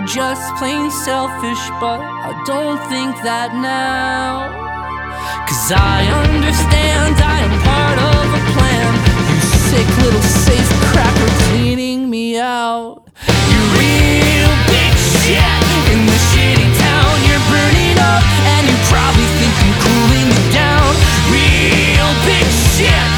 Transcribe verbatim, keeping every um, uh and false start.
just plain selfish, but I don't think that now. Cause I understand I am part of a plan. You sick little safe cracker cleaning me out. You real big shit in the shitty town. You're burning up and you probably think I'm cooling you down. Real big shit.